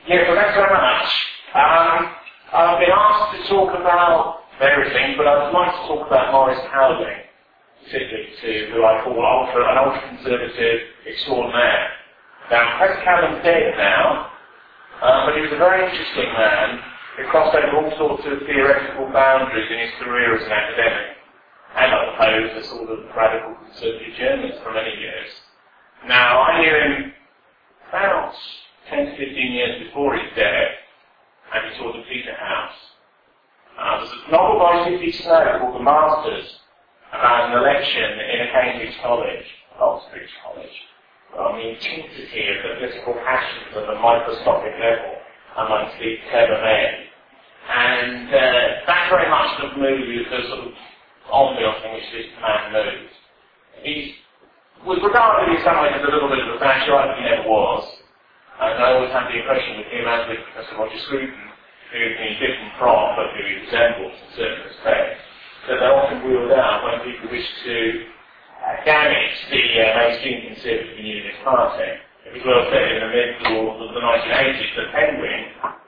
Yeah, well, thanks very much. I've been asked to talk about various things, but I'd like to talk about Maurice Cowling, particularly to who I call an ultra-conservative extraordinaire. Now, Professor Cowling's dead now, but he was a very interesting man who crossed over all sorts of theoretical boundaries in his career as an academic, and I suppose a sort of radical conservative journalist for many years. Now, I knew him about 10 to 15 years before his death, and he taught at Peterhouse. There's a novel by C.P. Snow called The Masters, about an election in a Cambridge college, Oxbridge College, on the intensity of the political passions at a microscopic level amongst these clever men. And that very much the movie is the sort of ambiance in which this man moves. He was regarded in some ways as a little bit of a fascist, he never was. And I always had the impression with him, as with Professor Roger Scruton, who he's different from, but who he resembles in certain respects, that they're often wheeled out when people wish to damage the mainstream conservative unionist party. It was well said in the middle of the 1980s that Penguin,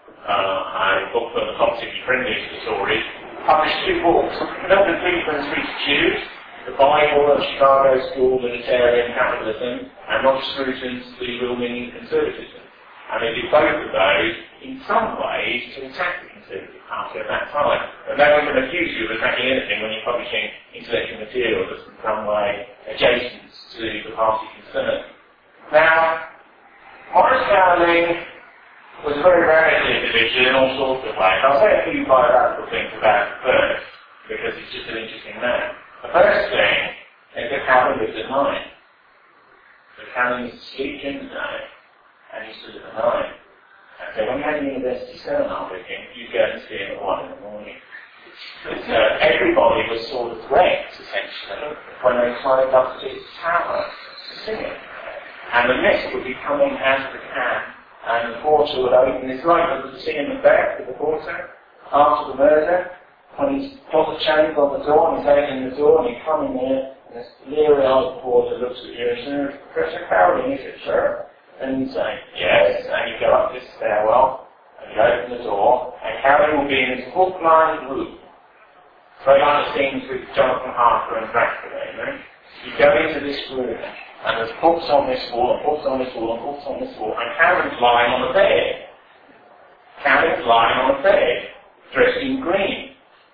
a book for the politically friendly to the Tories, published two books, Milton Friedman's Free to Choose, The Bible of Chicago School Libertarian Capitalism, and Roger Scruton's The Real Meaning of Conservatism. And they did both of those, in some ways, to attack the Conservative Party at that time. And no one can accuse you of attacking anything when you're publishing intellectual material that's in some way adjacent to the party concerned. Now, Maurice Cowling was a very radical individual in all sorts of ways. I'll say a few biographical things about him first, because he's just an interesting man. The first thing is that Cowling lived at night. So Cowling used to sleep during the day, and he stood at the night. And so when you had a university seminar with him, you'd go and see him at 1 in the morning. So everybody was sort of wrecked, essentially, when they climbed up to his tower to sing it. And the mist would be coming out of the can, and the porter would open. It's like the scene in Macbeth with the porter, after the murder, when he's got the chains on the door, and he's opening the door, and you come in there, and this leery-eyed porter looks at you and says, "Professor Cowling, is it, sir?" And you say, "Yes," and you go up this stairwell, and you open the door, and Cowling will be in his hook-lined room. Very like the scenes with Jonathan Harker and Dracula, you know? You go into this room, and there's books on this wall, and books on this wall, and books on this wall, and Cowling's lying on the bed. Cowling's lying on the bed, dressed in green.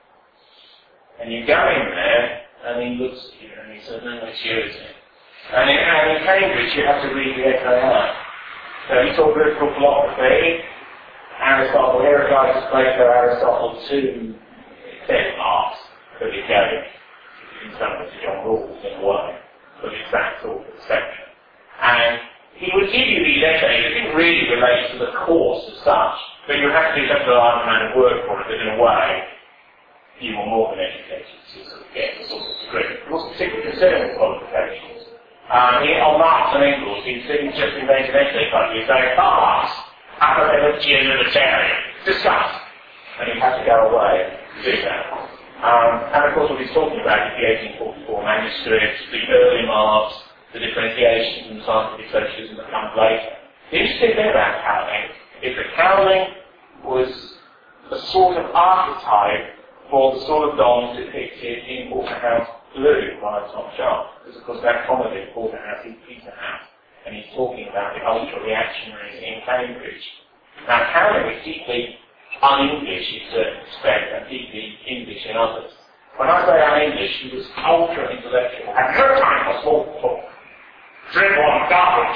And you go in there, and he looks at you, and he says, "No, it's yours." And in Cambridge, you have to read the Echo out. So he taught political philosophy, Aristotle, Heraclitus, Plato, Aristotle, two except but it goes in some ways to John Rawls in a way, but it's that sort of section. And he would give you these essays that didn't really relate to the course as such, but you have to do some sort of amount of work for it, but in a way, you were more than educated to sort of get the sort of degree. He wasn't particularly concerned with qualifications. On Marx and Engels, he's just invented an essay like you saying, "Marx, apology and libertarian, discuss." And he had to go away and do that. And of course what he's talking about is the 1844 manuscripts, the early Marx, the differentiation from scientific socialism that comes later. The interesting thing about Cowling is that Cowling was a sort of archetype for the sort of dons depicted in Porterhouse Blue by Tom Sharp. Because of course that comedy, Porterhouse is Peterhouse, and he's talking about the ultra-reactionaries in Cambridge. Now Cowling was deeply un-English in certain respects and deeply English in others. When I say un-English, he was ultra-intellectual. Had no time for small talk. Drink on garbage.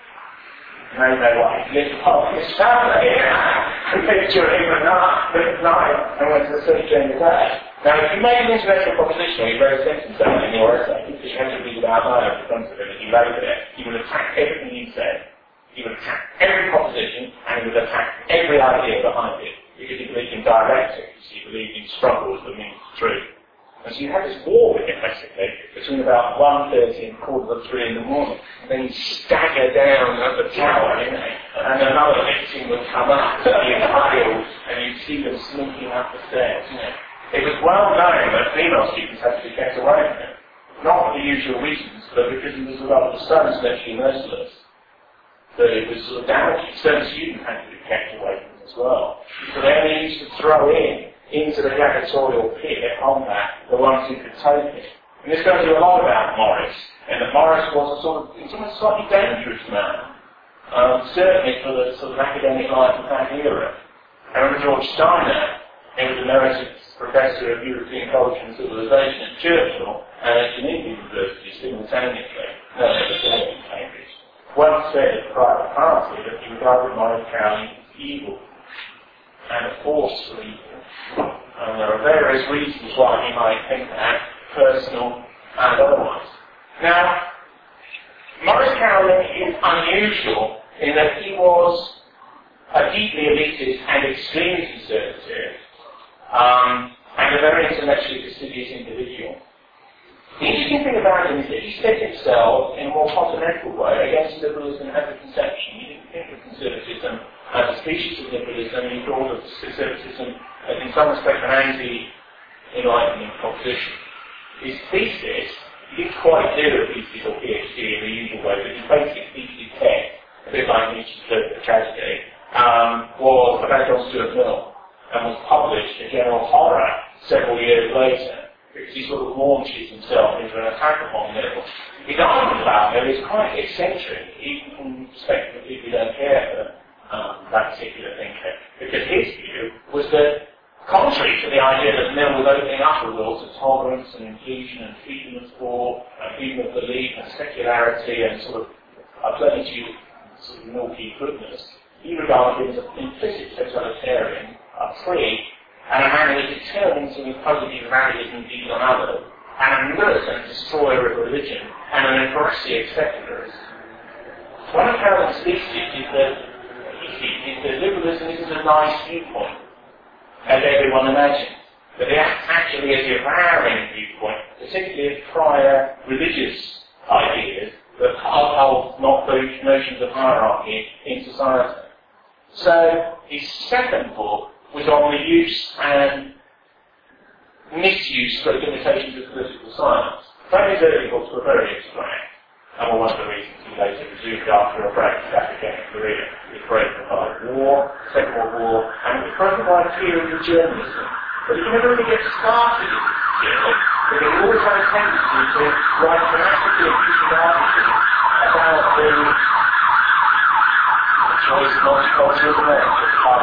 No way. Lived apart from his family. He lived during the night and went to the church during the day. Now, if you make an intellectual proposition, or you wrote a sentence down in your essay, because you had to read it out loud in front of him and you wrote it, he would attack everything you said. He would attack every proposition, and he would attack every idea behind it, because he believed in dialectics, he believed in struggle as the means to truth. And so you had this war with him, basically, between about 1:30 and 2:45 in the morning. And then he'd stagger down at the tower, you know, and another victim would come up, and you'd see them sneaking up the stairs, you know. It was well known that female students had to be kept away from him. Not for the usual reasons, but because he was rather so intellectually merciless that it was sort of damaging. Certain students had to be kept well. So they only used to throw into the gladiatorial pit at combat the ones who could take it. And this tells you a lot about Morris, and that Morris was a slightly dangerous man, certainly for the sort of academic life of that era. I remember George Steiner, he was emeritus professor of European culture and civilization at Churchill and at Geneva University simultaneously, in Cambridge, once said at the private party that he regarded Morris Cowley as evil and a force for evil. And there are various reasons why he might think that, personal and otherwise. Now, Morris Cowley is unusual in that he was a deeply elitist and extremely conservative, and a very intellectually fastidious individual. The interesting thing about him is that he set himself in a more fundamental way against liberalism as a conception. He didn't think of conservatism as a species of liberalism. He thought of conservatism as in some respect an anti-enlightenment proposition. His thesis, he didn't quite do a thesis or PhD in the usual way, but his basic thesis text, a bit like Nietzsche's The Tragedy, was about John Stuart Mill, and was published in General Horror several years later, because he sort of launches himself into an attack upon Mill. His argument about Mill is quite eccentric, even from the perspective of people who don't care for that particular thinker, because his view was that, contrary to the idea that Mill was opening up a world to tolerance and inclusion and freedom of thought, and freedom of belief and secularity and sort of a plenitude of sort of milky goodness, he regarded him as an implicit totalitarian, a prick, and a man who was determined to impose his values and views on others, and a militant destroyer of religion, and an aggressive secularist. One of Cowley's theses is that liberalism isn't a nice viewpoint, as everyone imagines, but it actually is a devouring viewpoint, particularly of prior religious ideas that uphold not those notions of hierarchy in society. So his second book was on the use and misuse of limitations of political science. Some of his early books were very abstract, and were one of the reasons he later resumed after a break his academic career. He was broken by war, Second World War, and he was broken by a theory of journalism. But he never really gets started in journalism, because he always had a tendency to write dramatically abusive articles about the choice of multicultural America.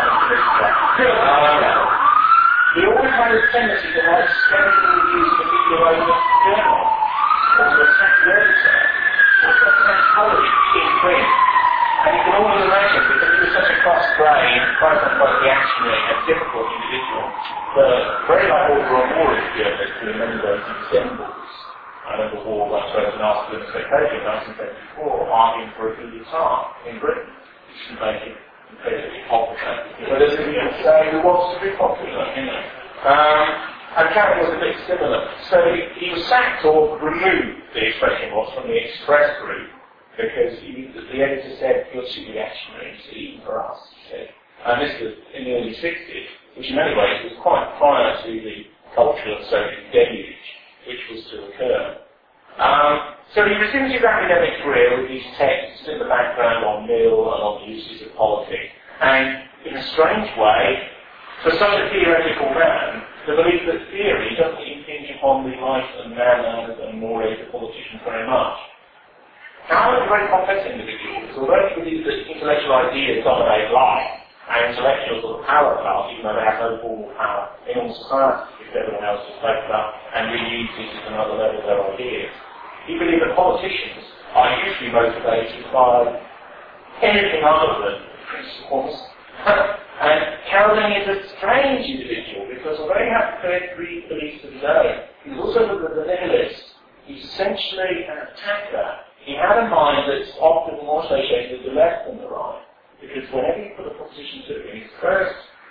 He always had a tendency to write scathing reviews of the European journal, or to attack the editor, or to attack politics in print. And you can always imagine, because he was such a cross-grained, quite reactionary and difficult individual, that very like all the Moorish journalists who in many ways he resembles. I remember War once wrote an article in the Spectator in 1974 arguing for a coup d'etat in Britain, which would make it incredibly popular. But as he would say, who wants to be popular, you know. And Cowley was a bit similar. So he was sacked or removed, the expression was, from the Express group, because the editor said, you're too reactionary, even for us, he said. And this was in the early 60s, which in many ways was quite prior to the cultural social deluge, which was to occur. So he resumed his academic career with these texts in the background on Mill and on the uses of politics. And in a strange way, for such a theoretical man, the belief that theory doesn't impinge upon the life and manners and mores of politicians very much. Cowley was a very complex individual, because although he believed that intellectual ideas dominate life, and intellectuals are the power class, even though they have no formal power in all society, because everyone else is taken up and reuses at another level their ideas. He believed that politicians are usually motivated by anything other than principles. And Cowley is a strange individual, because although he had three beliefs of his own, he was also the nihilist. He's essentially an attacker. He had a mind that's often more associated with the left than the right. Because whenever you put a proposition to him, his first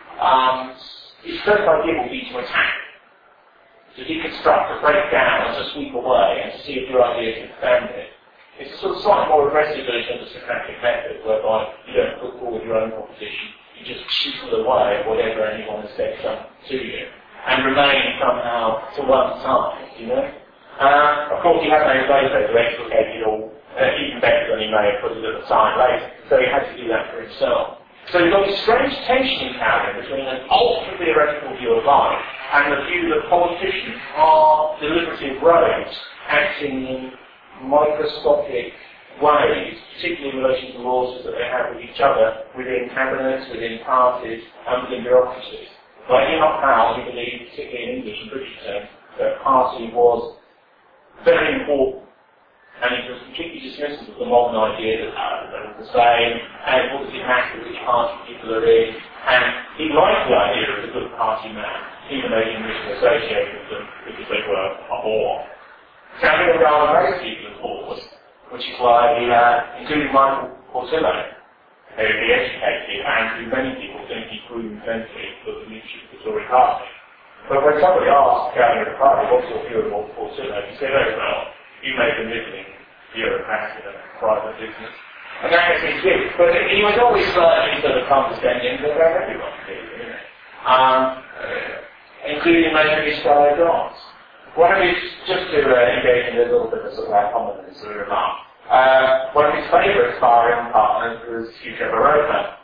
idea will be to attack, to deconstruct, to break down, and to sweep away, and to see if your idea can stand it. It's a sort of slightly more aggressive version of the Socratic method, whereby you don't put forward your own proposition, you just chisel away at whatever anyone has said to you, and remain somehow to one side, you know? Of course, he had no Plato to explicate it all, even better than he may have put it at the time later, so he had to do that for himself. So you've got this strange tension in Calvin between an ultra-theoretical view of life and the view that politicians are deliberative rogues acting in microscopic ways, particularly in relation to laws that they have with each other, within cabinets, within parties, and within bureaucracies. Like Enoch Powell, who believed, particularly in English and British terms, that party was very important, and he was completely dismissive of the modern idea that they're all the same, and what does it matter which party people are in, and he liked the idea of a good party man, even though he didn't wish to associate with them because they were a bore. So I think there are most people of bores, which is why he, including Michael Portillo, who he educated, and who many people think he proved invented for the leadership of the Tory party. But when somebody asked Gavin of the party, what's your view of Portillo, he said, very well, you make a middling bureaucrat in a private business. And that is his view. But he was always slightly sort of condescending to everyone, you know. Including maybe his fellow gods. One of his, just to engage in a little bit of sort of accommodance of the remark, one of his favourite sparring partners was Hugh Trevor Roper,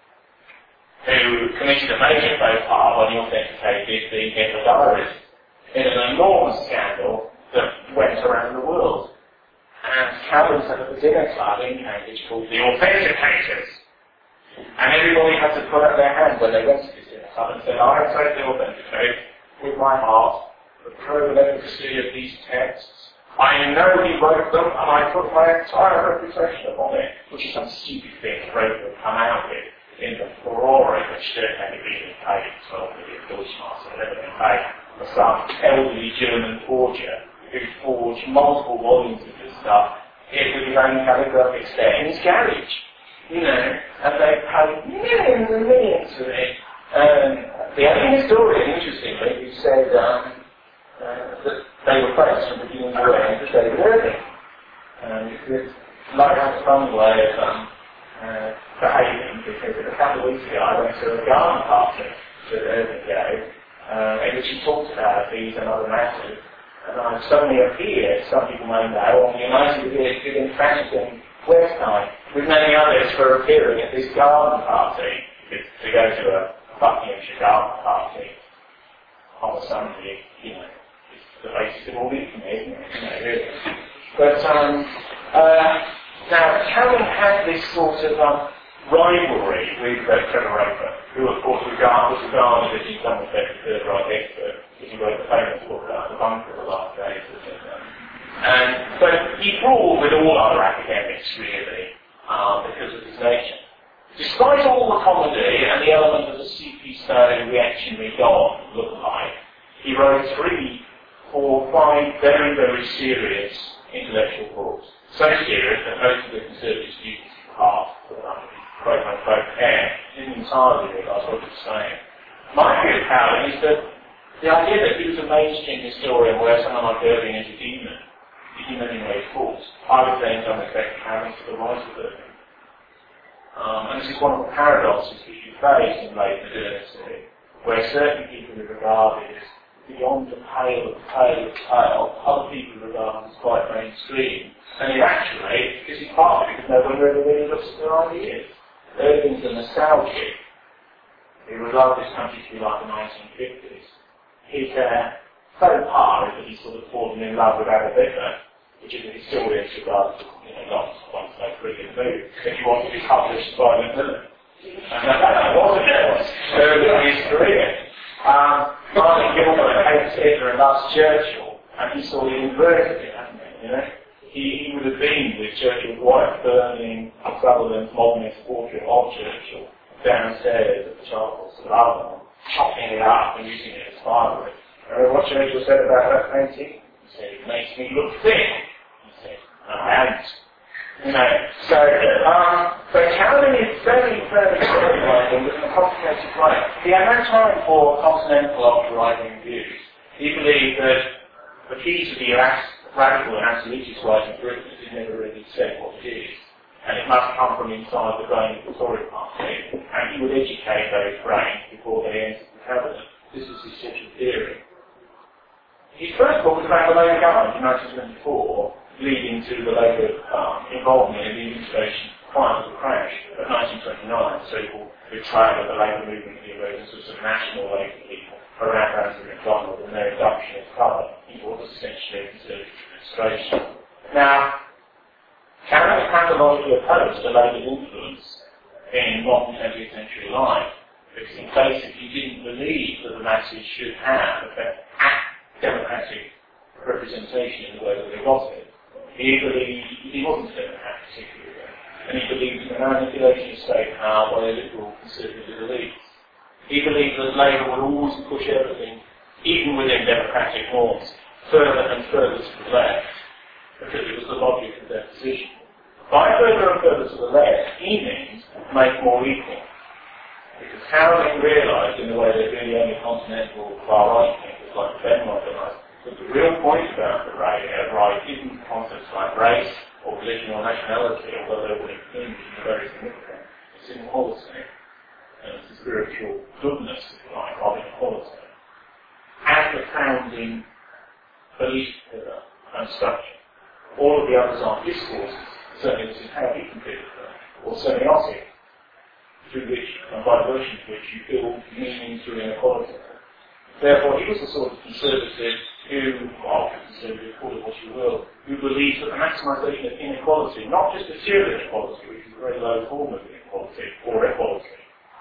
who committed a major faux pas when he authenticated the Hitler diaries in an enormous scandal that went around the world. And Calvin set up a dinner club in Cambridge called the Authenticators. And everybody had to put up their hand when they went to this dinner club and said, I totally authenticate with my heart the proven efficacy of these texts. I know he wrote them, and I put my entire reputation upon it, which is some stupid thing Roper would come out with in the furore which Dirk had been paid 12 million Deutschmarks or whatever they paid for some elderly German forger who forged multiple volumes of this stuff with his own calligraphic set in his garage. You know, and they paid millions and millions for it. The only historian, interestingly, who said that they were friends from beginning to end to David Irving. It's like a fun way of behaving, because a couple of weeks ago I went to a garden party that Irving gave, in which he talked about these and other matters, and I suddenly appeared, some people may know, on the United Giving Fashion website, with many others for appearing at this garden party, to go to a Buckinghamshire garden party on a Sunday, you know. The basis of all infamy, isn't it? You know, really. But now Calvin had this sort of rivalry with Trevor Roper, who of course was regarded as in some respects a third-right expert, because he wrote the famous book about the bunker of the last days. But he ruled with all other academics, really, because of his nature. Despite all the comedy and the element of the C.P. Stone reactionary god look-alike, he wrote 3 or 5 very, very serious intellectual books. So serious that most of the conservative students passed for quote unquote care, didn't entirely realise what he was saying. My view of Calvin is that the idea that he was a mainstream historian where someone like Irving is a demon is in many ways false. I would say in some respects Calvin's to the right of Irving. And this is one of the paradoxes which you face in late modernity, where certain people are regarded as beyond the pale of other people regard as quite mainstream. And actually, this is partly because no one really looks at their ideas. Irving's a nostalgic. He would love this country to be like the 1950s. His faux pas is that he's sort of fallen in love with Adolf Hitler, which is a historian's regard as, not one so brilliant move. If you want to be published by the villain. And that wasn't it. Early in his career. Martin Gilbert hates Hitler and loves Churchill, and he sort of inverted it, hasn't he? You know? He would have been with Churchill's wife burning Sutherland's modernist portrait of Churchill downstairs at the Charles Salon, chopping it up and using it as firewood. Remember what Churchill said about that painting? He said, it makes me look thin. He said, and but Calvin is very, very writing with a complicated way. He had no time for continental ultra-right views. He believed that the key to the radical and anti-elitist writing Britain is it never really said what it is. And it must come from inside the brain of the Tory party. And he would educate those brains before they entered the cabinet. This is his central theory. His first book was about the Labour government in 1924, leading to the Labour involvement in the administration final of the crash of 1929, the so-called betrayal of the labour movement and the emergence of some national labour people around Ramsay MacDonald and their induction as colour into what was essentially a Conservative administration. Now, Cameron pathologically opposed to Labour's influence in modern 20th century life, because in case if you didn't believe that the masses should have a democratic representation in the way that they got it, he believed he wasn't a democrat particularly, and he believed in the manipulation of state power by a liberal conservative elite. He believed that Labour would always push everything, even within democratic norms, further and further to the left, because it was the logic of their position. By further and further to the left, he means make more equal. Because Howling realised, in the way they do the only continental far-right thinkers like Ben realised, that the real point about the right isn't concepts like race or religion or nationality, although they would include very significant. It's inequality. And it's the spiritual goodness, if you like, of inequality. As the founding belief pillar and structure. All of the others are discourses, certainly this is how he considered them, or semiotic, through which, and by virtue of which you build meaning through inequality. Therefore, he was the sort of conservative who, well, conservative, call it what you will, who believes that the maximisation of inequality, not just material inequality, which is a very low form of inequality, or equality,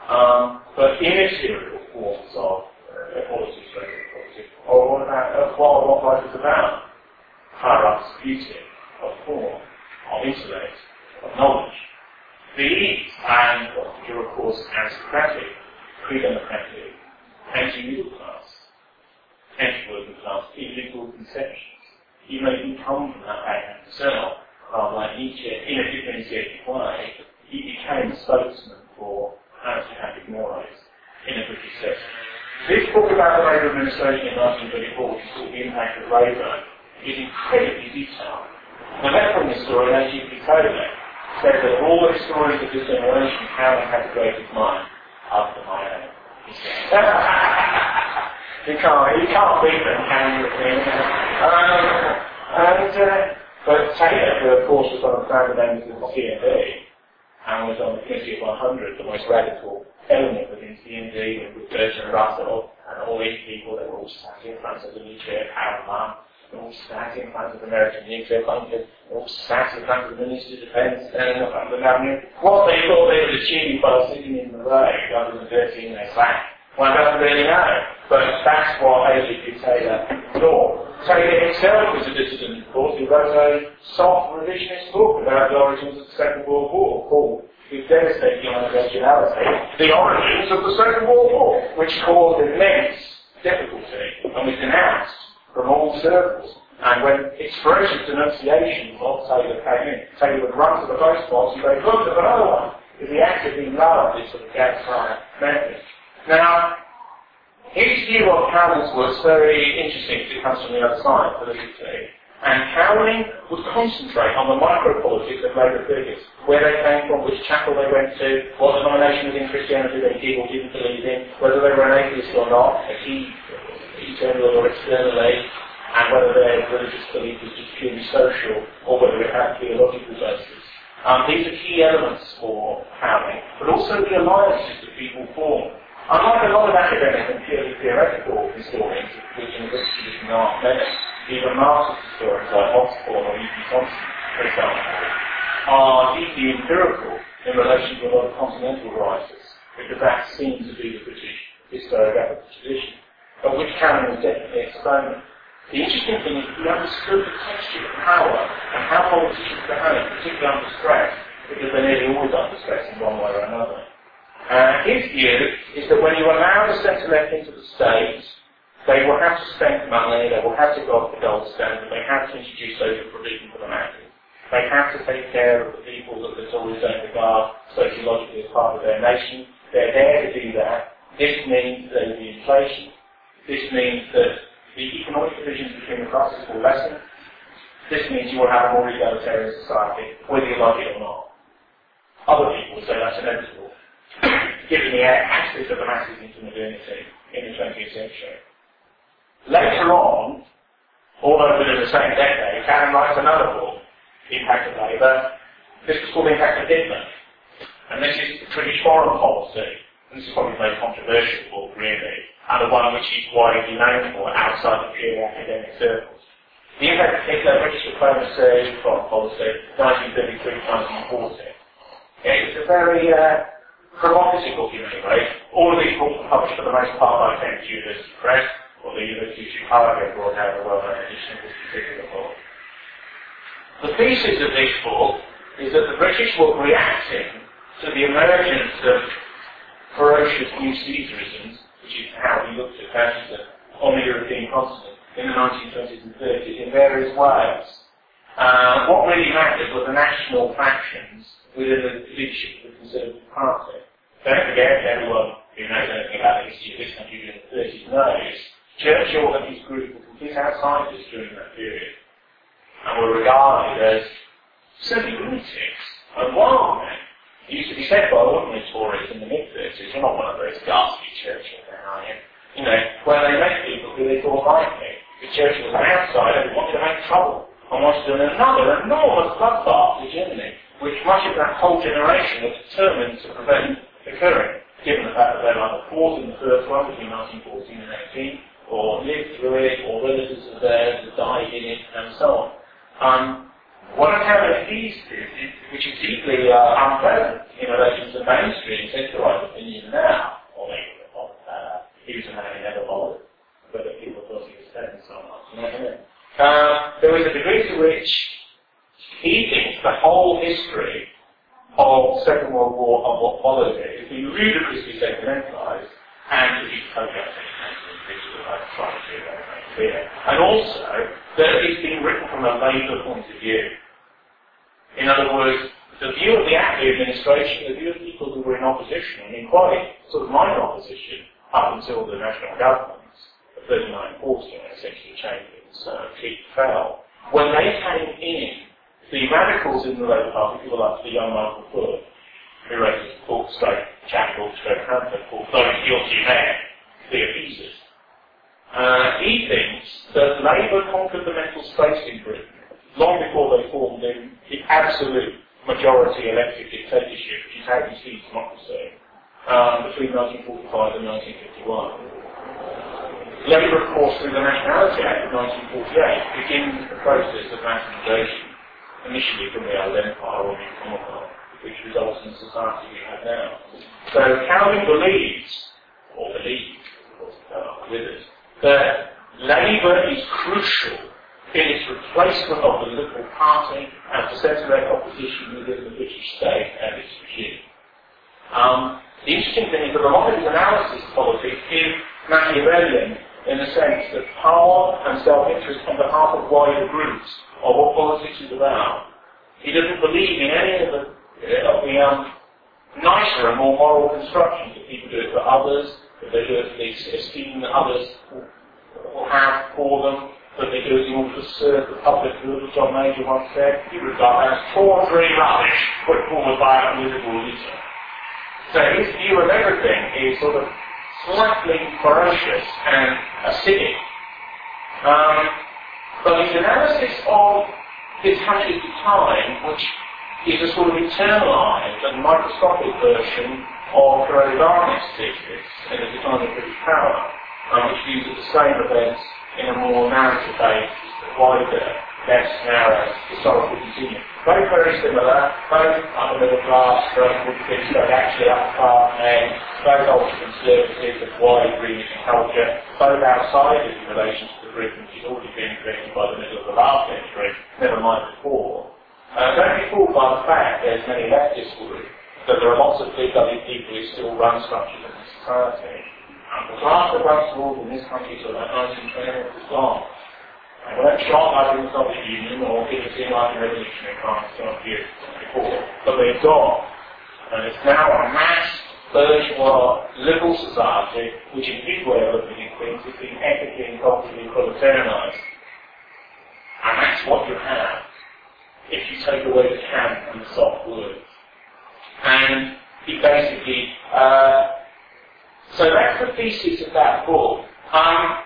but immaterial forms of equality, social equality, or what life is about. Hierarchs of beauty, of form, of intellect, of knowledge. These, and what are of course aristocratic, pre-democratic, anti-middle class, anti-working class, illegal conceptions. Even though he come from that background himself, like Nietzsche, in a differentiated way, he became a spokesman for aristocratic mores in a British setting. This book about the Labour administration in 1934, which is called The Impact of Labour, is incredibly detailed. The letter historian, A.G.P. Taylor, said that all the historians of this generation haven't had the greatest mind after my own. He said, you can't beat them, can you? But Taylor, who of course was one of the founder members of the CND, and was on the Committee of 100, the most radical element within CND, with Bertrand Russell, and all these people that were all sat in front of the nuclear power plant, all sat in front of the American nuclear bunkers, all sat in front of the Ministry of Defence, standing up under the Avenue. What they thought they would achieve by sitting in the rain rather than dirtying their slack, one doesn't really know. But that's what A.G.P. Taylor thought. Taylor himself was a dissident, of course. He wrote a soft revisionist book about the origins of the Second World War called, with devastating unoriginality, The Origins of the Second World War, which caused immense difficulty and was denounced from all circles. And when expressions, denunciations of Taylor came in, Taylor would run to the post box and say, look, there's another one. Because he actively loved this sort of gas-fire method. Now, his view of Cowling's was very interesting because it comes from the other side, politically. And Cowling would concentrate on the micro-politics of Labour figures, where they came from, which chapel they went to, what denomination within Christianity they did or didn't believe in, whether they were an atheist or not, as he internally or externally, and whether their religious belief was just purely social or whether it had theological basis. These are key elements for Cowling, but also the alliances that people form. Unlike a lot of academic and purely theoretical historians, which in the British tradition aren't many, even Marxist historians like Osborne or E.P. Thompson, for example, are deeply empirical in relation to a lot of continental writers, because that seems to be the British historiographical tradition, of which Cowling was definitely exponent. The interesting thing is he understood the texture of power and how politicians behave, particularly under stress, because they're nearly always under stress in one way or another. His view is that when you allow the centre left into the state, they will have to spend money, they will have to go off the gold standard, they have to introduce social provision for the masses. They have to take care of the people that the Tories don't regard sociologically as part of their nation. They're there to do that. This means there will be inflation. This means that the economic divisions between the classes will lessen. This means you will have a more egalitarian society, whether you like it or not. Other people will say that's inevitable, given the access of the masses into modernity in the 20th century. Later on, although within the same decade, Cowling writes another book, Impact of Labour, This was called the impact of Hitler. And this is British foreign policy. And this is probably the most controversial book, really, and the one which he's widely known for outside the purely academic circles. The impact of Hitler, British diplomacy, foreign policy, 1933-1940. It's a very provocative book in many ways. All of these books were published for the most part by Cambridge University Press, or the University of Chicago brought out a well-known edition of this particular book. The thesis of this book is that the British were reacting to the emergence of ferocious new Caesarisms, which is how we looked at fascism on the European continent in the 1920s and 30s in various ways. What really mattered were the national factions within the leadership of the Conservative Party. Don't forget, everyone who knows anything about the history of this country during the 30s knows, Churchill and his group were complete outsiders during that period, and were regarded as simply lunatics and wild men. It used to be said by ordinary Tories in the mid-30s, you're not one of those ghastly Churchill men, are you? You know, when they met people who they thought like me. If Churchill was an outsider who wanted to make trouble and wanted to do another enormous bloodbath to Germany, which much of that whole generation was determined to prevent occurring, given the fact that they either fought in the first one between 1914 and 18, or lived through it, or relatives of theirs that died in it, and so on. One of Hamlet's theses, which is deeply unpleasant in relation to the mainstream secularized opinion now, or maybe he was a man who never bothered, whether people thought he was dead and so on. There was a degree to which he thinks the whole history of the Second World War and what followed it has been ludicrously sentimentalized and to be and also that it's been written from a Labour point of view. In other words, the view of the Attlee administration, the view of people who were in opposition, I mean quite sort of minor opposition up until the national governments of 39-40 and essentially Chamberlain's clique fell. When they came in, the radicals in the Labour Party, people like the young Michael Foot, who wrote this book, chapter called Pamphlet called Those Guilty Men, the Abusers. He thinks that Labour conquered the mental space in Britain long before they formed the absolute majority elected dictatorship, which is how you see democracy, between 1945 and 1951. Labour, of course, through the Nationality Act of 1948, begins the process of nationalisation, initially from the old empire or the Commonwealth, which results in the society we have now. So Calvin believes, or believed, of course, with us, that Labour is crucial in its replacement of the Liberal Party and to centre opposition within the British state and its regime. The interesting thing is that a lot of his analysis of politics is Machiavellian in the sense that power and self-interest on behalf of wider groups are what politics is about. He doesn't believe in any of the nicer and more moral constructions that people do it for others, that they do it for the esteem that others will have for them, that they do it in order to serve the public good, as John Major once said. He regarded as tawdry rubbish put forward by a political leader. So his view of everything is sort of slightly ferocious and acidic. But his analysis of his country's decline, which is a sort of internalized and microscopic version of Corrado Barnett's thesis in the decline of British power, which views the same events in a more narrative-based, wider, less narrow historical continuum. Both very similar, both upper middle class, both actually upper class men, both ultra-conservative with wide remit and culture, both outsiders in relation to the Britain which has already been created by the middle of the last century, never mind before. Don't be fooled by the fact, as many leftists would, that there are lots of big-headed people who still run structures in society. The class that runs ruled in this country till about 1920 is gone. And we don't start like in the Soviet Union or guillotine like in revolutionary France 200 years before, but they're gone. And it's now a mass, bourgeois, liberal society, which in his way of looking at things is being ethically and culturally proletarianized. And that's what you have if you take away the can and the soft words. And he basically, so that's the thesis of that book.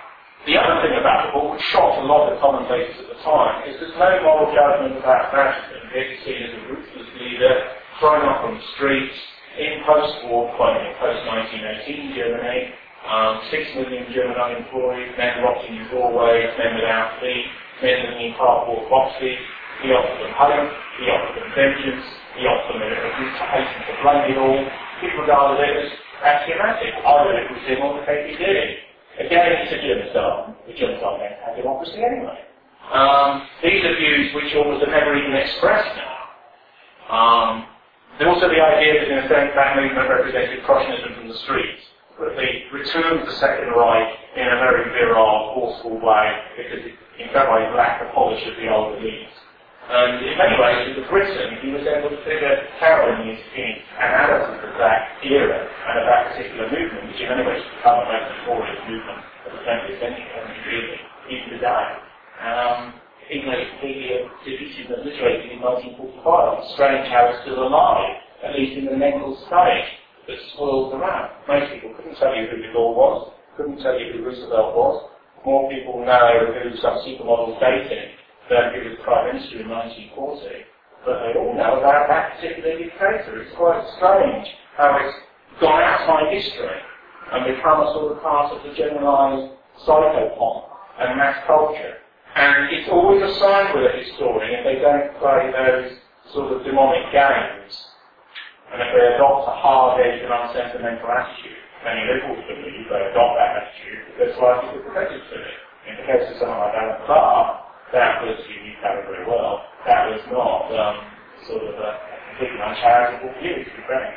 The other thing about the book, which shocked a lot of commentators at the time, is there's no moral judgment about Vatican. He's seen as a ruthless leader, thrown up on the streets, in post-war, post-1918 Germany, 6 million German unemployed, men rotting in doorways, men without feet, men living in cardboard boxes. He offered them hope, he offered them vengeance, he offered them a reputation to blame it all. People regarded it as axiomatic. Either it was him or the KPD. Again, it's a genocide. The genocide don't have democracy anyway. These are views which almost are never even expressed now. There's also the idea that in a sense that movement represented Prussianism from the streets. That they returned the Second Reich in a very virile, forceful way because it, in fact, it lacked the polish of the old elites. And in many ways, with Britain, he was able to figure out in an adolescent of that era and of that particular movement, which in many ways has become a most notorious movement of the 20th century, really, even today. Even though it's completely defeated and obliterated in 1945, it's strange how it's still alive, at least in the mental state that swirls around. Most people couldn't tell you who de Gaulle was, couldn't tell you who Roosevelt was. More people know who some supermodel's dating than he was Prime Minister in 1940, but they all know about that particular dictator. It's quite strange how it's gone outside history and become a sort of part of the generalised psychopomp and mass culture. And it's always a sign with a historian if they don't play those sort of demonic games, and if they adopt a hard-edged and unsentimental attitude. Many liberals believe they adopt that attitude because they're slightly sympathetic to it. In the case of someone like Alan Clark, that was, you know very well, that was not sort of a completely uncharitable view, to be frank.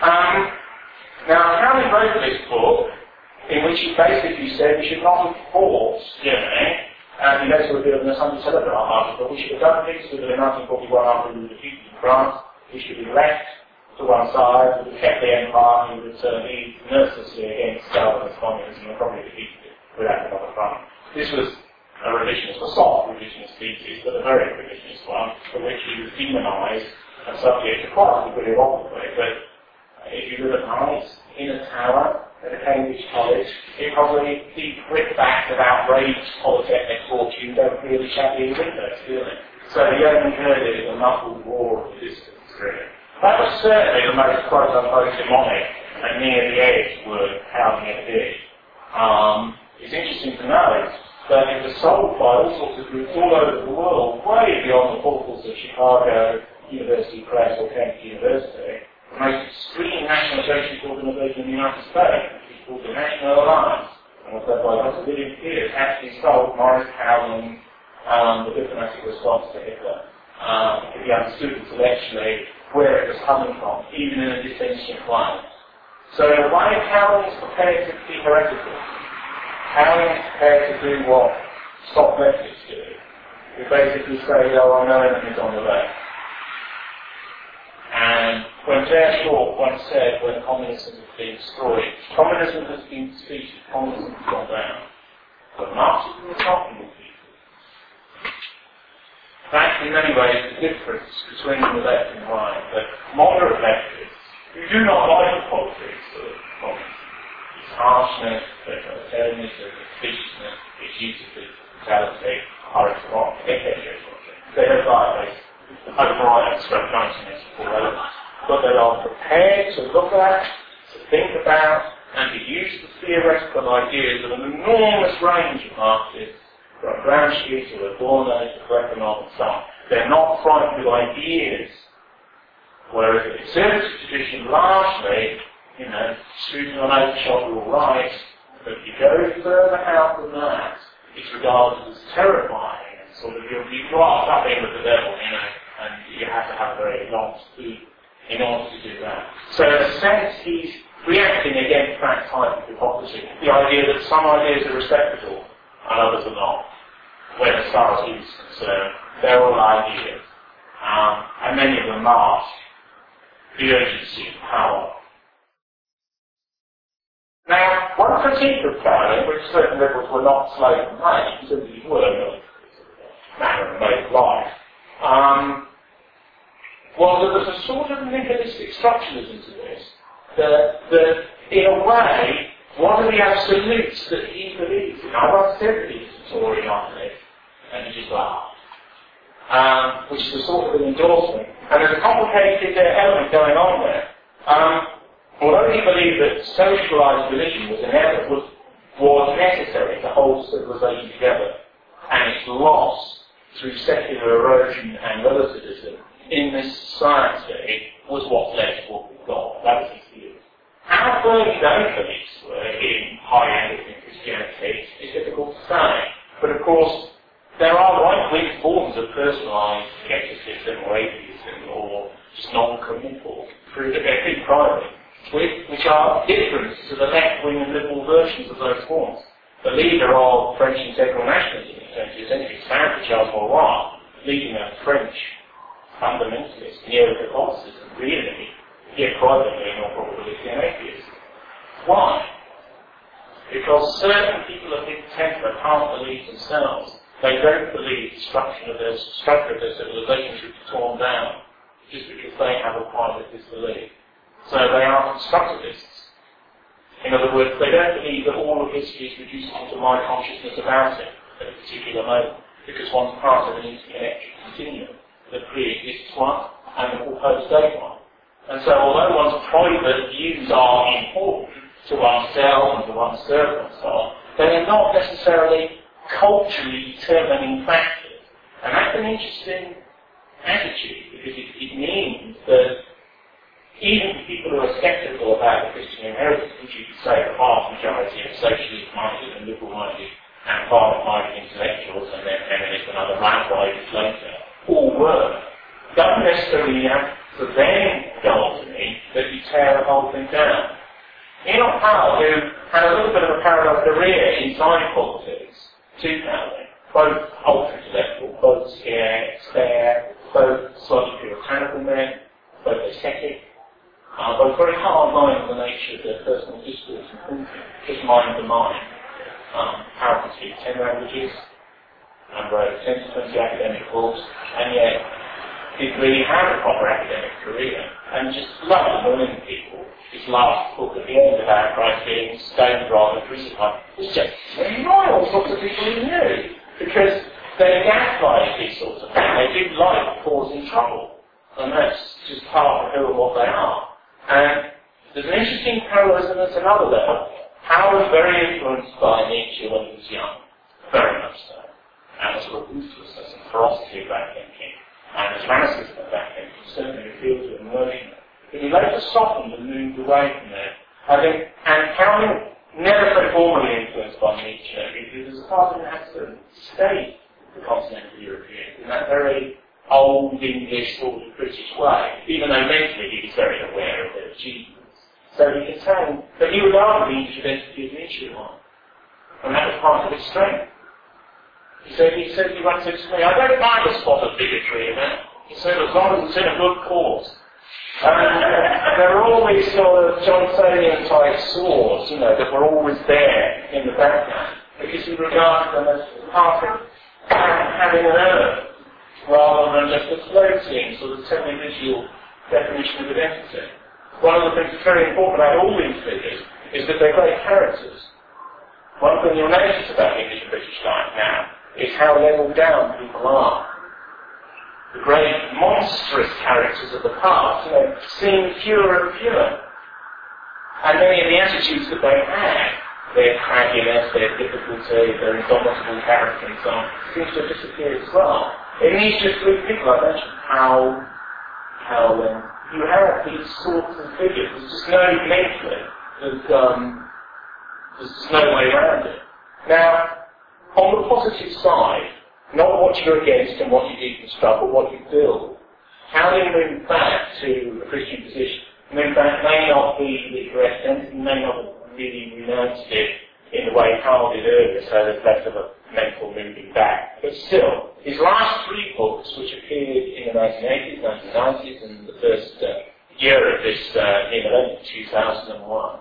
Now, Calvin wrote this book, in which he basically said we should not have fought Germany, and he goes to a bit of the Sunday Telegraph article, we should have done things with it in 1941 after we were defeated in France, we should be left to one side, we would have kept the empire, we would be mercilessly against Stalinist communism and probably defeated it without another front. This was a revisionist, a soft revisionist thesis, but a very revisionist one, for which he was demonised and subject to quite a good irrelevantly. But if you look at Nice, in a tower at a Cambridge college, it probably the brickbats of outraged polytechnic fortune don't really shatter your windows, do they? So you only heard it as a muffled roar of the distance, really. That was certainly the most quote-unquote demonic and near the edge word Calvin ever did. It's interesting to know that it was sold by all sorts of groups all over the world, way beyond the portals of Chicago University Press or Cambridge University. The most extreme national socialist organisation in the United States, which is called the National Alliance, and was led by Dr. William Pierce, actually sold Maurice Calvin the diplomatic response to Hitler. If he understood intellectually where it was coming from, even in a dissentient way. So in a way, Calvin is prepared to be heretical. Calvin is prepared to do what stock leftists do. Who basically say, oh, I know enemies on the left. And when Pierre Short once said, when communism has been destroyed, communism has been defeated, communism has gone down. But Marxism is not been defeated. That's in many ways the difference between the left and right. That moderate leftists, who do not like the politics of communism, its harshness, its authoritarianness, its viciousness, its use of brutality, are wrong. They don't like this overriding stroke 1984 elements. But they are prepared to look at, to think about, and to use the theoretical ideas of an enormous range of Marxists, from Gramsci to Adorno to Plekhanov and so on. They're not frightened with ideas. Whereas the conservative tradition largely, shooting on open shoulder all right, but if you go further out than that, it's regarded as terrifying and sort of you glass up in with the devil, and you have to have a very long speed in order to do that. So in a sense he's reacting against that type of hypocrisy. The idea that some ideas are respectable and others are not. When as far as he's concerned, they're all ideas. And many of them mask the urgency of power. Now, one critique of Calvin, which certain liberals were not slow to make, simply were, matter of made life, was that there's a sort of nihilistic structuralism to this, that in a way, What are the absolutes that he believes in? I once said that he's a Tory on this, and he just laughed. Which is a sort of an endorsement. And there's a complicated element going on there. Although he believed that socialised religion was necessary to hold civilization together, and its loss through secular erosion and relativism in this society was what led to what we've got. That was his view. How firmly those beliefs were in high Anglican Christianity is difficult to say. But of course, there are right-wing forms of personalised skepticism or atheism or just non-committal through the Big Private, which are different to the left-wing and liberal versions of those forms. The leader of French integral nationalism in the 20th century, Charles Maurras, leading a French fundamentalist neo-Catholicism, really, yet privately more probably an atheist. Why? Because certain people of his temper can't believe themselves. They don't believe the structure of their civilization should be torn down just because they have a private disbelief. So they are constructivists. In other words, they don't believe that all of history is reducible to my consciousness about it at a particular moment, because one's part of an interconnected continuum that pre-exists one and the proposed date one. And so although one's private views are important to oneself and to one's circle and so on, they are not necessarily culturally determining factors. And that's an interesting attitude, because it means that even people who are sceptical about the Christian inheritance, which you could say the vast majority of socialist-minded and liberal-minded and violent-minded intellectuals and then feminists and other radicals later, all were, don't necessarily have to then go on to me that you tear the whole thing down. Enoch Powell, who had a little bit of a parallel career inside politics, to Powell, both ultra-intellectual, both spare, both slightly puritanical men, both ascetic, both very hard-line on the nature of their personal discourse and thinking, just mind to mind. Powell could speak 10 languages, and wrote 10 to 20 academic books, and yet didn't really have a proper academic career, and just loved learning people. His last book at the end about Christ being stoned rather than crucified was just miles off the people he knew, because they gaslighted these sorts of things. They didn't like causing trouble, and that's just part of who and what they are. And there's an interesting parallelism at another level. Powell was very influenced by Nietzsche when he was young, very much so, and a sort of ruthlessness and ferocity about thinking, and a fanaticism about thinking, certainly appealed to him emotionally. But he later softened and moved away from there. I think, and Powell never so formally influenced by Nietzsche, because as a part of an accident, stayed the continental Europeans in that very old English sort of British way, even though mentally he was very aware of their achievements. So he contained, but he would argue the identity of Nietzsche one, and that was part of his strength. He said he once said to me, I don't mind a spot of bigotry in it. He said, as long as it's in a good cause. There were always sort of Johnsonian type swords, that were always there in the background, because he regarded them as part of having an earth, rather than just a floating sort of semi-visual definition of identity. One of the things that's very important about all these figures is that they're great characters. One thing you'll notice about English and British life now is how level down people are. The great monstrous characters of the past, seem fewer and fewer. And many of the attitudes that they had, their cragginess, their difficulty, their indomitable character and so on, seems to have disappeared as well. In these just three people I mentioned, Powell, and you have these sorts of figures. There's just no mentally. There's just no way around it. Now, on the positive side, not what you're against and what you deconstruct, but what you build. How do you move back to a Christian position? Move back may not be the correct sense, and may not really renounced it in the way Powell did earlier, so there's less of a mental moving back. But still, his last three books, which appeared in the 1980s, 1990s, and the first year of this in 2001,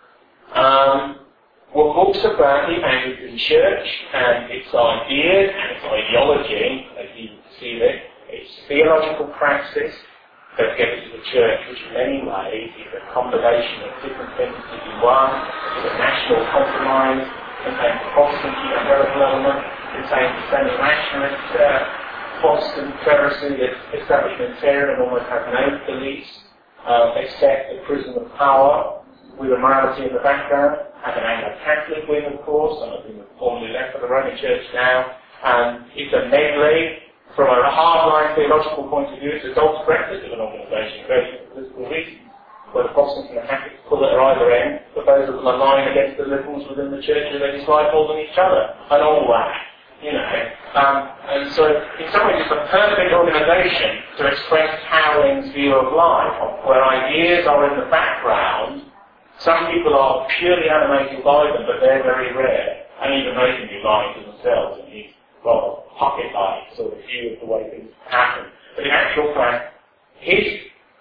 were books about the Anglican Church and its ideas and its ideology, as you see it, its theological praxis that gets to the Church, which in many ways is a combination of different entities in one, is a national national compromise, contains the Protestant evangelical element, contains the semi-nationalist Protestant Pharisee, the establishmentarian, almost has no beliefs except the prison of power, with a morality in the background, has an Anglo-Catholic wing, of course, some of whom have formerly left for the Roman Church now, and it's a medley. From a hardline theological point of view, it's a dog's breakfast of an organisation, created for political reasons, where the Protestants and the Catholics pull at either end, but both of them are lying against the liberals within the church who they dislike more than each other, and all that, you know. And so, in some ways, it's a perfect organisation to express Cowling's view of life, where ideas are in the background. Some people are purely animated by them, but they're very rare, and even they can be lying to themselves, and he's rather pocket-like sort of view of the way things happen. But in actual fact, his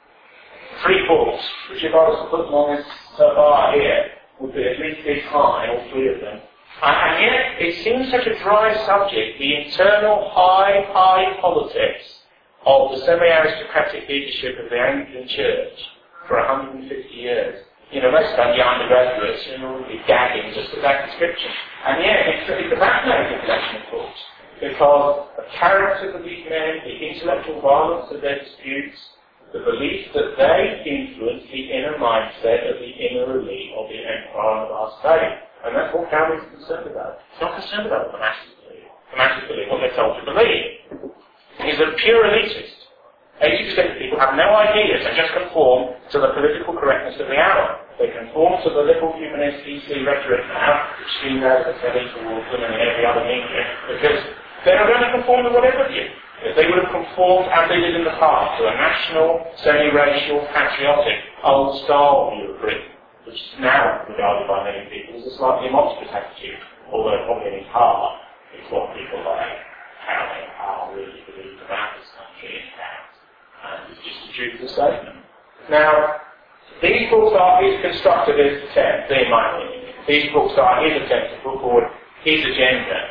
3 books, which if I was to put them on this bar here, would be at least this high, all 3 of them. And yet, it seems such a dry subject, the internal high politics of the semi-aristocratic leadership of the Anglican Church for 150 years. You know, most of the undergraduates, you know, would be gagging just at that description. And yet, it's a fascinating collection of books, because the characters of these men, the intellectual violence of their disputes, the belief that they influence the inner mindset of the inner elite of the empire of our state. And that's what Calvin is concerned about. He's not concerned about what the masses believe. The masses believe what they're told to believe. He's a pure elitist. 80% of people have no ideas and just conform to the political correctness of the hour. They conform to the liberal humanist DC rhetoric now, which seems as a telly towards them and in every other media, because they're going to conform to whatever view. If they would have conformed as they did in the past to a national, semi-racial, patriotic, old-style view of Britain, which is now regarded by many people as a slightly monstrous attitude, although probably in his heart it's what people like Cowling are really believe about this country in fact. And it's just the truth of the statement. Now, these books are his constructivist attempt, in my opinion. These books are his attempt to put forward his agenda.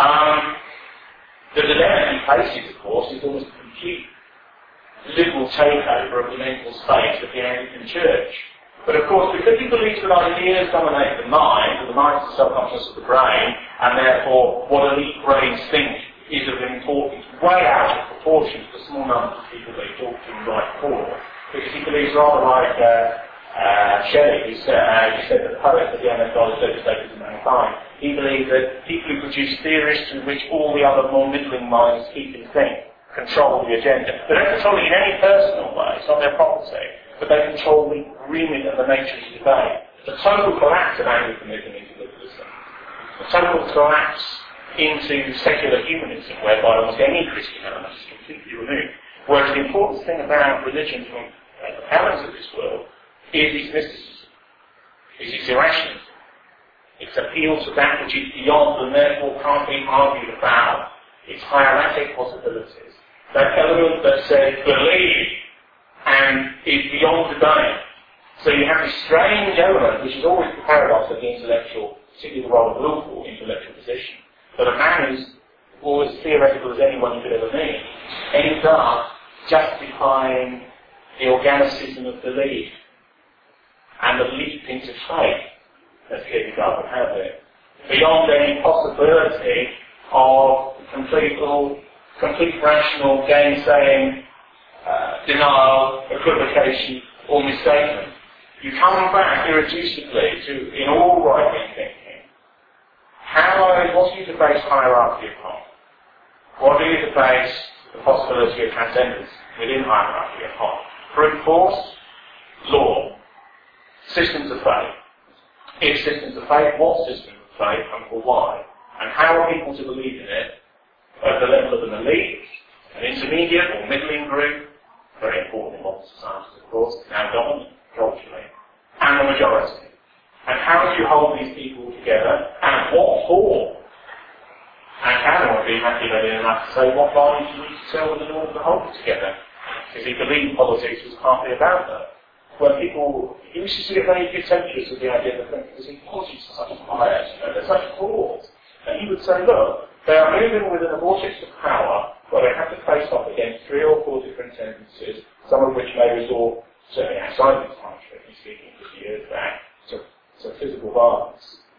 The dilemma he faces, of course, is almost a complete liberal takeover of the mental space of the Anglican Church. But of course, because he believes that ideas dominate the mind, and the mind is the subconscious of the brain, and therefore what elite brains think is of importance way out of proportion to the small number of people they talk to and write for. Because he believes rather like Shelley, who said that poets are the unacknowledged legislators of mankind. He believes that people who produce theories through which all the other more middling minds keep and think control the agenda. They don't control it in any personal way, it's not their property, but they control the remit and the nature of the debate. The total collapse of Anglicanism into liberalism, the total collapse into secular humanism, whereby almost any Christian element is completely removed. Whereas the important thing about religion from the powers of this world is its mysticism, is its irrationalism, its appeal to that which is beyond and therefore can't be argued about, its hieratic possibilities. That element that says believe and is beyond debate. So you have this strange element, which is always the paradox of the intellectual, particularly the rather willful intellectual position, that a man who's always theoretical as anyone you could ever meet ends up justifying the organicism of belief and the leap into faith that Kierkegaard would have it, beyond any possibility of complete rational gainsaying, denial, equivocation, or misstatement. You come back irreducibly to, in all right-wing thinking, what do you base hierarchy upon? What do you base the possibility of transcendence within hierarchy upon? Brute force, law, systems of faith. If systems of faith, what systems of faith and for why? And how are people to believe in it at the level of an elite, an intermediate or middling group, very important in modern societies of course, now dominant culturally, and the majority? And how do you hold these people together, and what for? And Calvin would be manipulated enough to say what line do you need to tell in order to hold it together? Because he believed politics was partly about that. When people, he used to see it very contemptuous of the idea that politics are such bias, they're such frauds. And he would say, look, they are moving within a vortex of power where they have to face off against 3 or 4 different tendencies, some of which may resort, certainly outside this country, speaking 50 years back, to physical violence.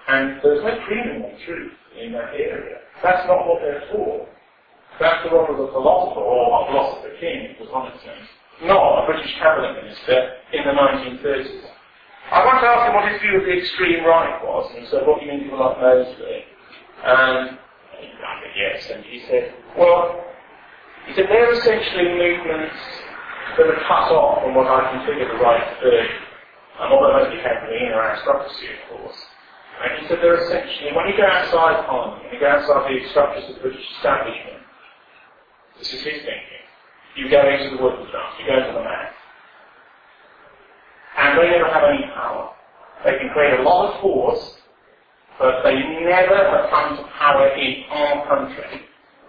And there's no freedom of truth in that area. That's not what they're for. That's the role of a philosopher, or a philosopher king, was one of the terms, not a British cabinet minister in the 1930s. I want to ask him what his view of the extreme right was, and he said, what do you mean people like Mosley? And I said, yes, and he said, they're essentially movements that are cut off from what I consider the right to do. And all that mostly came from the inner aristocracy, of course. And he said they're essentially, when you go outside Parliament, when you go outside the structures of the British establishment, this is his thinking, you go into the wooden stuff, you go into the math. And they never have any power. They can create a lot of force, but they never have come to power in our country.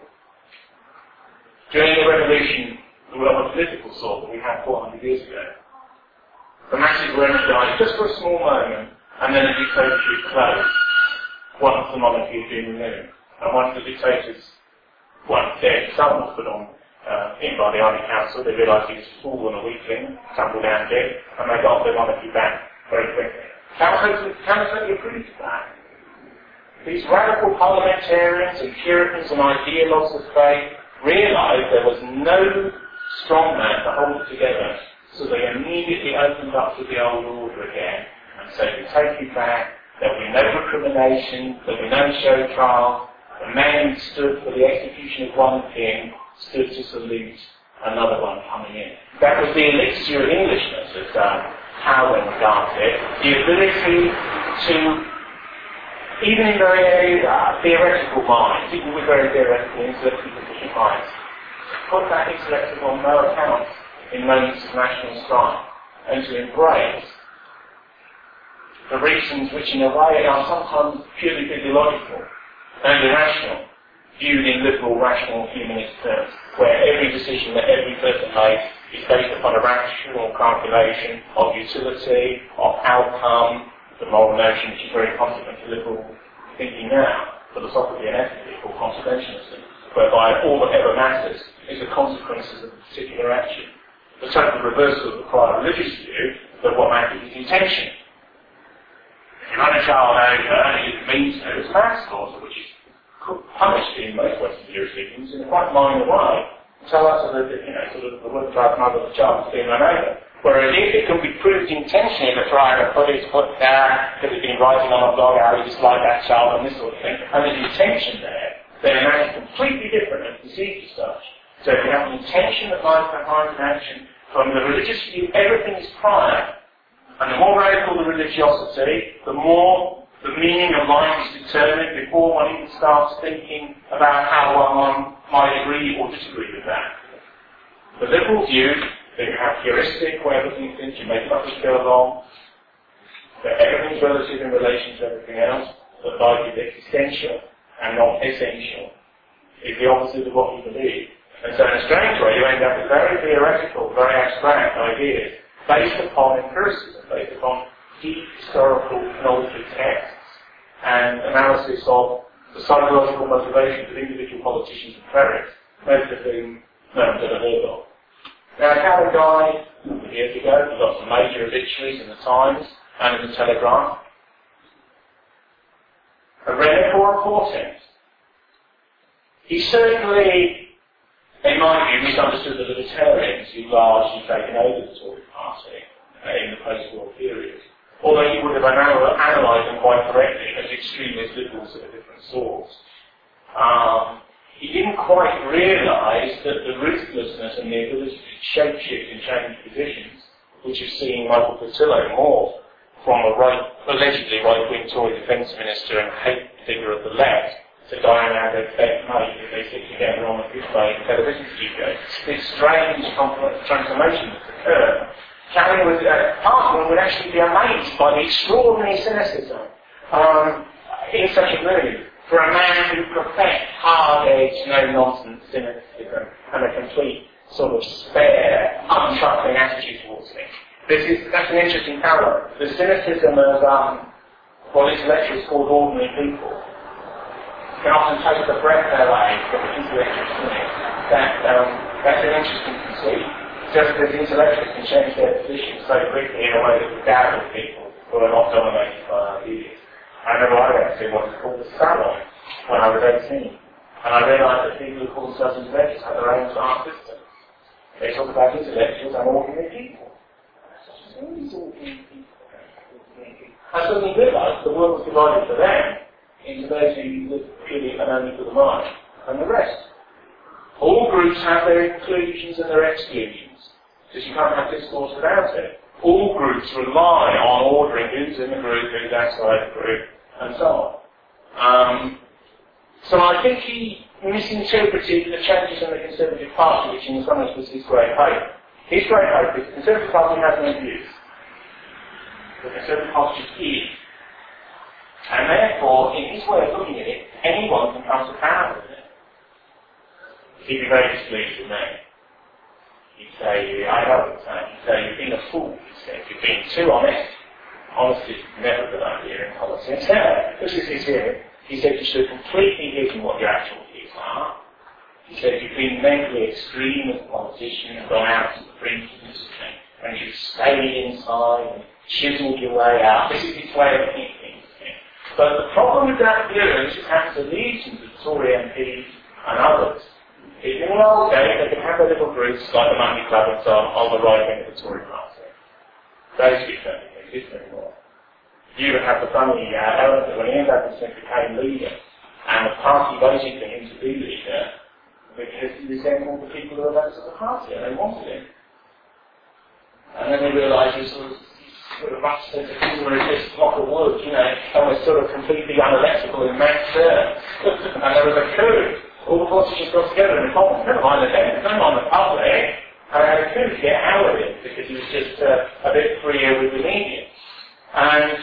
During the revolution, of a political sort that we had 400 years ago, the masses were energized just for a small moment, and then the dictatorship closed once the monarchy had been removed. And once the dictators weren't dead, someone was put on in by the Army Council. They realised he was a fool and a weakling, tumbled down dead, and they got the monarchy back very quickly. Hamilton approved of that. These radical parliamentarians and Puritans and ideologues of faith realised there was no strong man to hold it together, so they immediately opened up to the old order again and said, we take you back, there will be no recrimination, there will be no show trial. The man who stood for the execution of one king stood to salute another one coming in. That was the elixir of Englishness, as Howland regards it, the ability to, even in very theoretical minds, even with very theoretical intellectual position minds, put that intellect on no account in moments of national strife, and to embrace the reasons which in a way are sometimes purely physiological and irrational, viewed in liberal, rational, humanist terms, where every decision that every person makes is based upon a rational calculation of utility, of outcome, the moral notion which is very consequent to liberal thinking now, philosophically and ethically, called consequentialism, whereby all that ever matters is the consequences of a particular action. The total reversal of the prior religious view that what matters is intention. If you run a child over and it means to, it's a maths course, which is punished in most Western jurisdictions in a quite minor way. So that's sort of the work drive mother of the child is being run over. Whereas if it can be proved intentionally that trying to put his foot down because he's been writing on a blog how he disliked that child and this sort of thing, and there's intention there, then that is completely different and perceived as such. So if you have an intention that lies behind an action, from the religious view, everything is prior. And the more radical the religiosity, the more the meaning of life is determined before one even starts thinking about how one might agree or disagree with that. The liberal view, that you have heuristic, where everything fits, you make it up as you go along, that everything's relative in relation to everything else, that life is existential and not essential, is the opposite of what you believe. And so in a strange way, you end up with very theoretical, very abstract ideas based upon empiricism, based upon deep historical knowledge of texts and analysis of the psychological motivations of individual politicians and clerics, most of whom no one's ever heard of. Now, Calvin died a couple of years ago. We got some major obituaries in the Times and in the Telegraph. A relic or a portent. He certainly, in my view, misunderstood the libertarians who largely taken over the Tory party in the post-war period. Although he would have analysed them quite correctly as extremist liberals of a different sort. He didn't quite realise that the ruthlessness and the ability to shape-shift and change positions, which you've seen Michael Portillo morph from a allegedly right-wing Tory defence minister and hate figure of the left, to Diana and their mate as they sit together on a big television studio. This strange transformation that's occurred. Calvin would actually be amazed by the extraordinary cynicism in such a move for a man who professed hard-edged, no-nonsense cynicism and a complete sort of spare, untruthing attitude towards things. That's an interesting parallel. The cynicism of what intellectuals called ordinary people can often take the breath away from the intellectual cynics. That's an interesting conceit. Just as intellectuals can change their position so quickly in a way that would dazzle people who are not dominated by ideas. I remember I went to what was called the salon when I was 18. And I realised that people who call themselves intellectuals have their own art system. They talk about intellectuals and ordinary people. I suddenly realised the world was divided for them into those who live purely and only for the mind, and the rest. All groups have their inclusions and their exclusions, because you can't have discourse without it. All groups rely on ordering who's in the group, who's outside the group, and so on. So I think he misinterpreted the changes in the Conservative Party, which in some ways was his great hope. His great hope is the Conservative Party has no views. The Conservative Party is. And therefore, in his way of looking at it, anyone can come to power with it. He'd be very displeased with me. He'd say, I know what he'd say, you've been a fool, he said, you've been too honest. Honesty is never a good idea in politics. This is his view. He said you should have completely hidden what your actual views are. He said you've been mentally extreme as a politician and gone out to the fringes and you've stayed inside and chiseled your way out. This is his way of thinking. But the problem with that view, and this has happened to legions of Tory MPs and others, is in the old days they could have their little groups like the Monday Club and so on the right wing of the Tory party. Those groups don't exist anymore. You would have the funny element that when Ian Davidson became leader, and the party voted for him to be leader, because he resembled the people who were members of the party, and they wanted him. And then they realised he sort of rushed into humor as this block of wood, and was sort of completely unelectable in Man's terms. And there was a coup. All the politicians got together in the commons, never mind the Democrats, never mind the public, and they had a coup to get Howard in, because he was just a bit freer with the media. And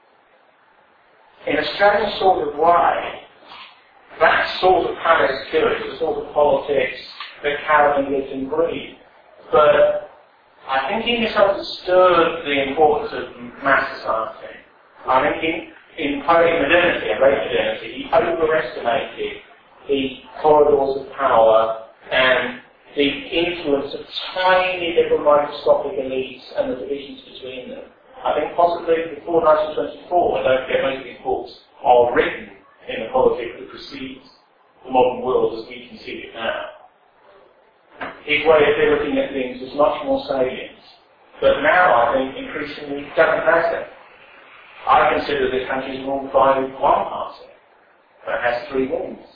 in a strange sort of way, that sort of Paris spirit, the sort of politics that Calvin lived and breathed. But I think he misunderstood the importance of mass society. I think in modernity, and late modernity, he overestimated the corridors of power and the influence of tiny little microscopic elites and the divisions between them. I think possibly before 1924, and don't forget most of these books are written in the politics that precedes the modern world as we can see it now. His way of looking at things was much more salient, but now I think increasingly doesn't matter. I consider this country is ruled by one party that has three wings.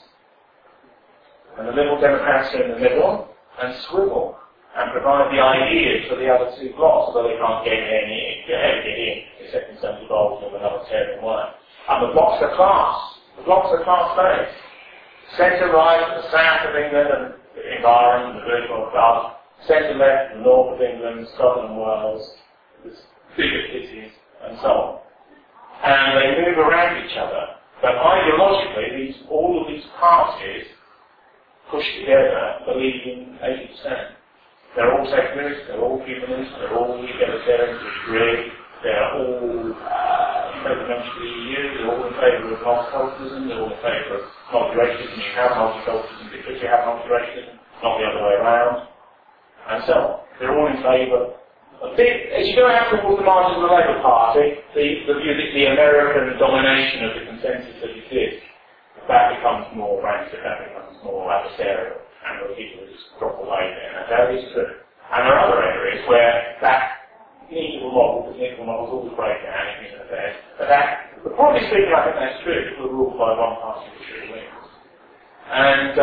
And the Liberal Democrats are in the middle and swivel and provide the ideas for the other two blocks, although they can't get in except in terms of involved in another tearing way. And the blocks are class. The blocks are class-based. Centre-right, the south of England and the environment, the virtual class. Centre-left, the north of England, Scotland and Wales, the bigger cities, and so on. And they move around each other. But ideologically, all of these parties push together, believe in 80%. They're all secularists, they're all humanists, they're all egalitarians to a degree, they're all fundamentally EU, they're all in favour of multiculturalism, they're all in favour of multiracialism. You have multiculturalism because you have multiracialism, not the other way around, and so on. They're all in favour. As you go out towards the margins of the Labour Party, the American domination of the consensus that exists, that becomes more rancid, that becomes more adversarial, and the people just drop away there. And that is true. And there are other areas where that neutral model, the neutral model is always break down in human affairs, but but broadly speaking, I think that's true. We're ruled by one party with three wings. And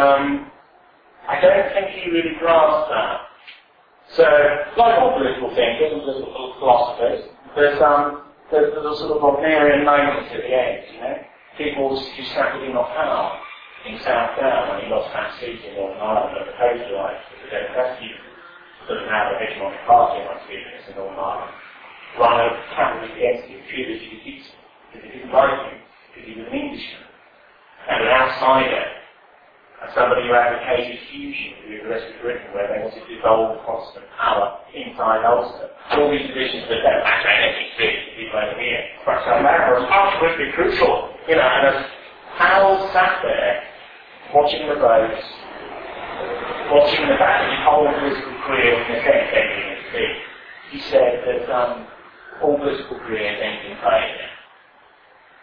I don't think he really grasped that. So, like all political thinkers and political philosophers, there's a sort of Wagnerian moment at the end, People who sat with him on power in South Down when he lost that seat in Northern Ireland and opposed to the Democratic Union, sort of now the hegemonic party amongst unionists in Northern Ireland, ran a cabinet against him purely to defeat him, because he didn't like him, because he was an Englishman, and an outsider, and somebody who advocated fusion with the rest of Britain, where they wanted to devolve Protestant power inside Ulster. All these divisions that don't matter anything to people over here, but so matter was absolutely crucial. And as Howell sat there, watching the votes, watching the fact that his whole political career was in a sense ending in defeat, he said that all political careers end in failure.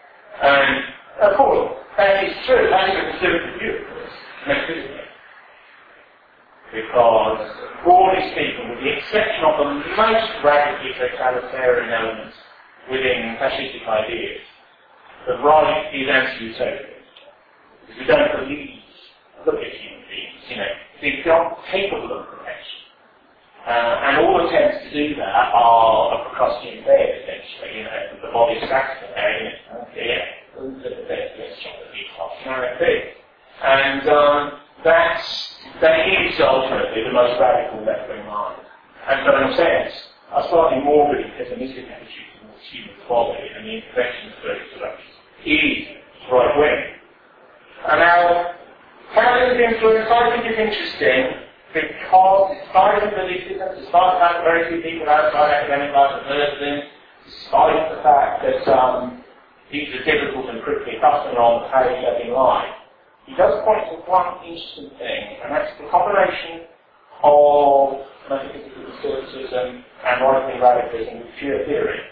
And, of course, that is true. That is a conservative view, of course, metaphysically. Because, broadly speaking, with the exception of the most radically totalitarian elements within fascistic ideas, the right is anti-utopian. Because we don't believe, look at human beings, they're not capable of perfection. And all attempts to do that are a Procrustean bed, essentially, the body stacks there, let's check the details, and that is ultimately the most radical left-wing mind. And so in a sense, a slightly morbidly pessimistic attitude towards human folly and the imperfection of those structures is right-wing. And now, Calvin's influence, I think, is interesting because despite his belief system, despite the fact that very few people outside academic life have heard of him, despite the fact that he's a difficult and prickly customer on the page in life, he does point to one interesting thing, and that's the combination of metaphysical conservatism and right-wing radicalism with pure theory.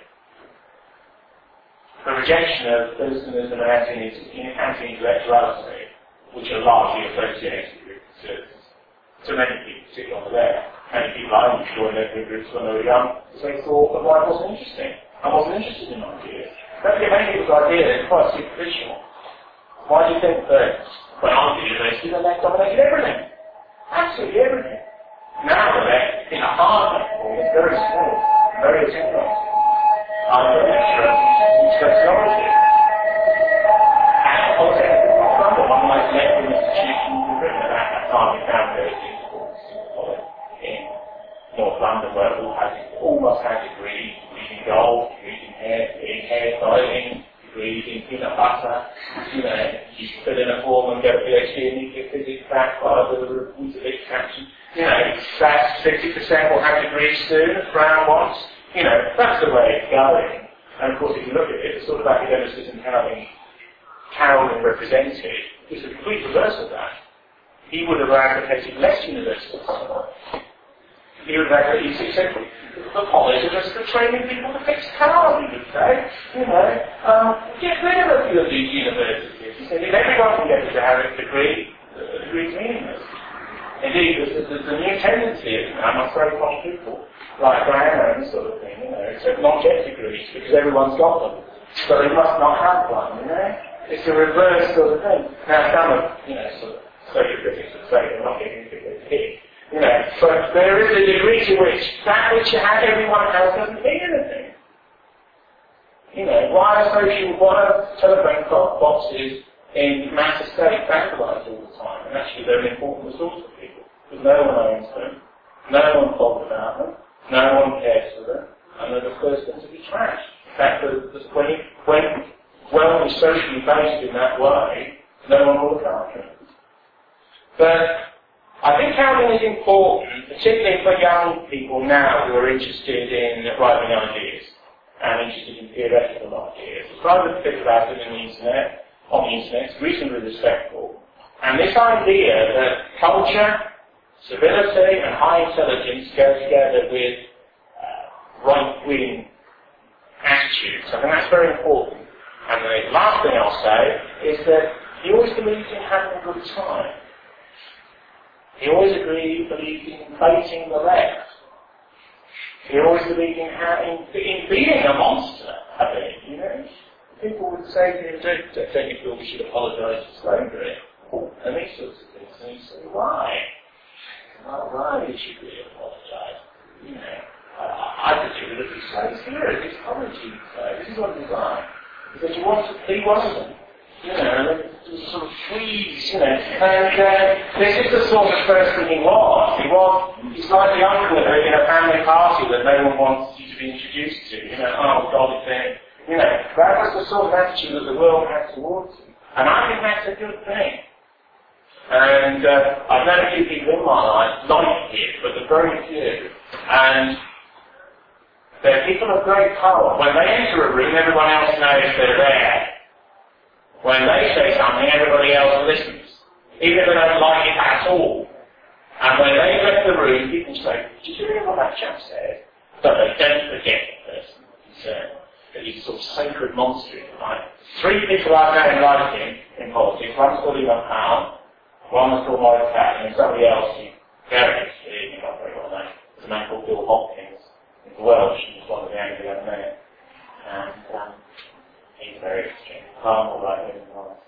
The rejection of personalism and anti-intellectuality, which are largely associated with conservatism. So many people, particularly on the left, many people I joined their groups when they were young, because they thought that life wasn't interesting. I wasn't interested in ideas. Don't get many people's ideas, it's quite superficial. Why do you think that when I was at university, the left dominated everything? Absolutely everything. Now the left, in a hard left form, is very small, very attenuated. I'm a lecturer in sociology. And of course, one of my left institutions in Britain at that time, we found very in North London, where almost had degrees, degrees in golf, degrees in hairstyling, degrees in peanut butter. You fill in a form and get a PhD in nuclear physics back by the Weetabix caption. That's 60% will have degrees soon, round once. That's the way it's going. And of course, if you look at it, the sort of academicism Calvin represented is the complete reverse of that. He would have advocated less universities. He would have advocated, he said, the college is just for training people to fix cars, he would say. Get rid of a few of these universities. He said, if everyone can get a Harvard degree, the degree is meaningless. Indeed, there's a new tendency amongst very common people, like Diana and this sort of thing, to not get degrees because everyone's got them. So they must not have one, It's a reverse sort of thing. Now, some of, sort of social critics would say they're not getting degrees. But there is a degree to which that which everyone has doesn't mean anything. Why are telephone boxes in massive state vandalized all the time? And actually they're an important resource for people. Because no one owns them, no one thought about them, no one cares for them, and they're the first thing to be trashed. In fact, when wealth is socially based in that way, no one will look after it. But I think Calvin is important, particularly for young people now who are interested in right-wing ideas and interested in theoretical ideas. It's rather to think about it on the internet, it's reasonably respectful. And this idea that culture, civility and high intelligence go together with right-wing attitudes, I think that's very important. And the last thing I'll say is that he always believed in having a good time. He always believed in fighting the left. He always believed in being a monster, I think, People would say to him, don't you feel we should apologise for slavery? And these sorts of things. And he'd say, why? Why should we apologise? I consider that these slaves here, this apology, this is what he's like. He said, he wasn't them. Sort of freeze, and this is the sort of person he was. He's like the uncle in a family party that no one wants you to be introduced to. Oh God, that was the sort of attitude that the world had towards him. And I think that's a good thing. And I've known a few people in my life like him, but they're very few. And they're people of great power. When they enter a room, everyone else knows they're there. When they say something, everybody else listens, even if they don't like it at all. And when they left the room, people say, did you hear what that chap said? But they don't forget the person concerned. these sort of sacred monsters, right? Three people I know in writing in politics. One's called Ivan Powell, one was called Maurice Howley, and somebody else who very interesting, not very well known. There's a man called Bill Hopkins. He's Welsh, and he's one of the Anglo men. And he's very interesting. Far more like him than I.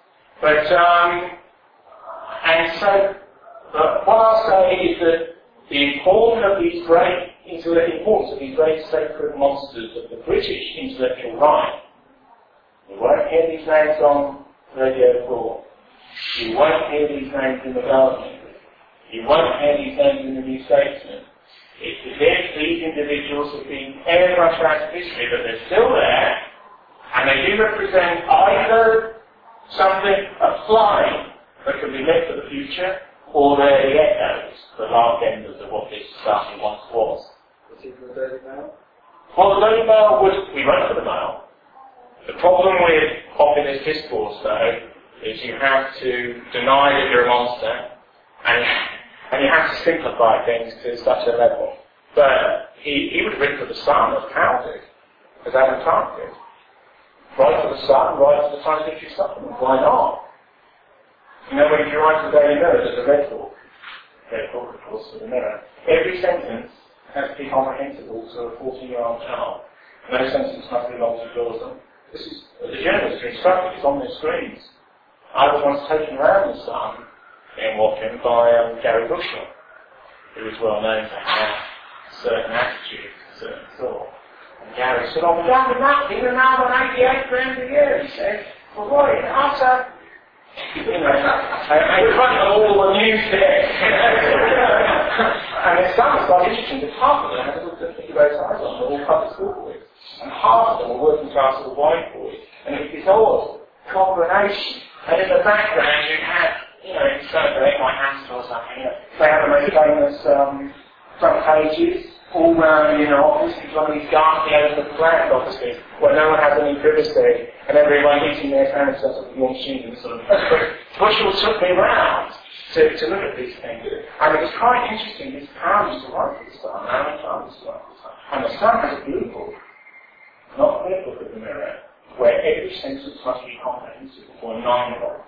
But what I'll say is that the importance of these great sacred monsters of the British intellectual right. You won't hear these names on Radio 4. You won't hear these names in the Guardian. You won't hear these names in the New Statesman. It's as if these individuals have been very much out of history, but they're still there, and they do represent either something, a fly that can be lit for the future, or they're the echoes, the last enders of what this society once was. Was it the Daily Mail? Well, the Daily Mail we wrote for the Mail. The problem with populist discourse, though, is you have to deny that you're a monster, and you have to simplify things to such a level. But he would have written for the Sun as Powell did, as Alan Clark did. Write for the Sun, write for the Scientific Supplement. Why not? You know, when you write for the Daily Mirror, there's a red book, of course, for the Mirror. Every sentence has to be comprehensible to a 14-year-old child. No sentence must be multi-clausal. This is, the journalists are instructed, it's on their screens. I was once taken around the Sun in Woking by Gary Bushell, who was well known to have certain attitudes, certain thought. And Gary said, "Oh, we're down with nothing, we're now on 88 grand a year," he said. "Well, what, after..." You know, and front of all the news there. And it sounds quite interesting, because half of them had a little bit of eyes on, they're all public school boys. And half of them were working class or white boys. And it was this odd combination. And in the background you had, you know, instead of my hands or something, they had the most famous front pages all round in an office. It's one of these ghastly open plan offices where no one has any privacy and everyone eating their sandwiches at your machine and sort of. Bushell took me round to look at these things. And it was quite interesting. His Powell used to write for the Sun, Alan Clark used to write for the Sun. And the Sun has a blue book, not a clear book of the Mirror, where every sentence must be comprehensible for a 9-year-old.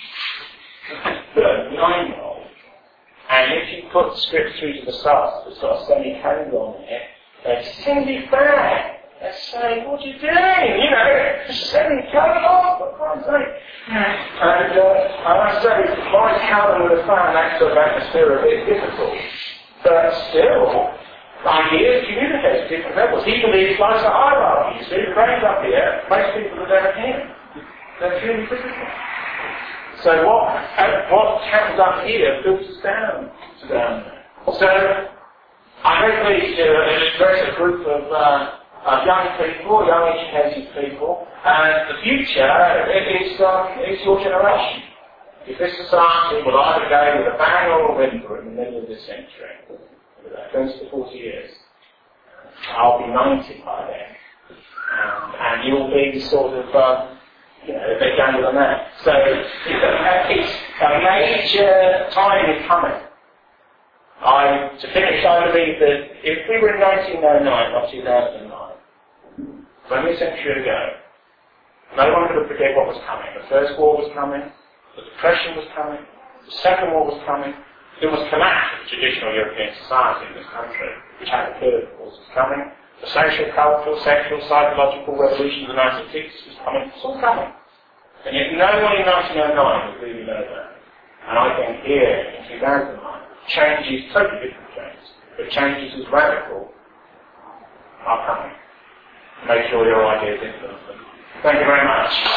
For a 9-year-old. And if you put the script through to the stars, it's got a semicolon on it, they simply fair. They say, "What are you doing?" You know, semicolon off, for Christ's sake. And I say, Maurice Howley would have found that sort of atmosphere a bit difficult. But still, ideas communicate at different levels. He believes life's a hierarchy. You see, the brain's up here, most people are down here. That's really difficult. So what happens up here filters down to down there. So I'm very pleased to address a group of young people, young educated people, and the future is your generation. If this society will either go with a bang or a whimper in the middle of this century, goes to 40 years, I'll be 90 by then, and you'll be sort of a bit younger than that. So it's a major time is coming. To finish, I believe that if we were in 1909, not 2009, 20 century ago, no one could have predicted what was coming. The First War was coming, the Depression was coming, the Second War was coming, there was collapse of traditional European society in this country, which had occurred, of course, was coming. The social, cultural, sexual, psychological revolution of the 1960s was coming. It's all coming. And yet no one in 1909 would really know that. And I think here, in 2009, changes, totally different changes, but changes as radical are coming. Make sure your ideas influence them. Thank you very much.